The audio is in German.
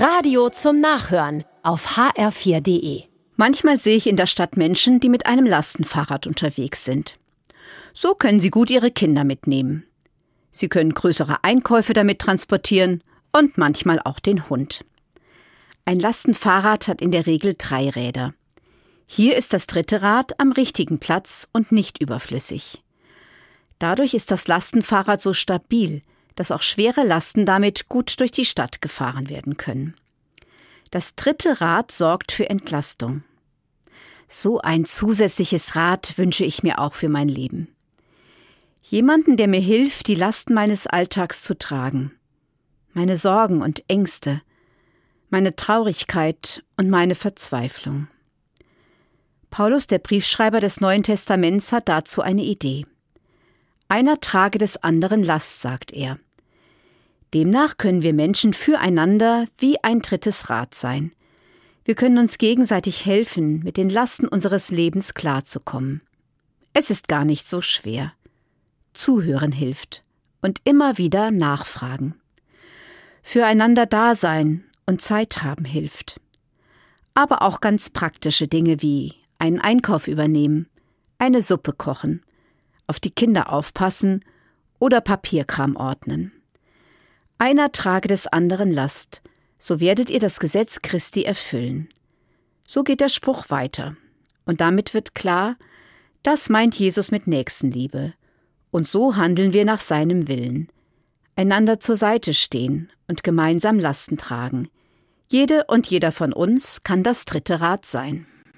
Radio zum Nachhören auf hr4.de. Manchmal sehe ich in der Stadt Menschen, die mit einem Lastenfahrrad unterwegs sind. So können sie gut ihre Kinder mitnehmen. Sie können größere Einkäufe damit transportieren und manchmal auch den Hund. Ein Lastenfahrrad hat in der Regel 3 Räder. Hier ist das 3. Rad am richtigen Platz und nicht überflüssig. Dadurch ist das Lastenfahrrad so stabil, dass auch schwere Lasten damit gut durch die Stadt gefahren werden können. Das 3. Rad sorgt für Entlastung. So ein zusätzliches Rad wünsche ich mir auch für mein Leben. Jemanden, der mir hilft, die Lasten meines Alltags zu tragen. Meine Sorgen und Ängste, meine Traurigkeit und meine Verzweiflung. Paulus, der Briefschreiber des Neuen Testaments, hat dazu eine Idee. Einer trage des anderen Last, sagt er. Demnach können wir Menschen füreinander wie ein 3. Rad sein. Wir können uns gegenseitig helfen, mit den Lasten unseres Lebens klarzukommen. Es ist gar nicht so schwer. Zuhören hilft und immer wieder nachfragen. Füreinander da sein und Zeit haben hilft. Aber auch ganz praktische Dinge wie einen Einkauf übernehmen, eine Suppe kochen, auf die Kinder aufpassen oder Papierkram ordnen. Einer trage des anderen Last, so werdet ihr das Gesetz Christi erfüllen. So geht der Spruch weiter. Und damit wird klar, das meint Jesus mit Nächstenliebe. Und so handeln wir nach seinem Willen. Einander zur Seite stehen und gemeinsam Lasten tragen. Jede und jeder von uns kann das 3. Rad sein.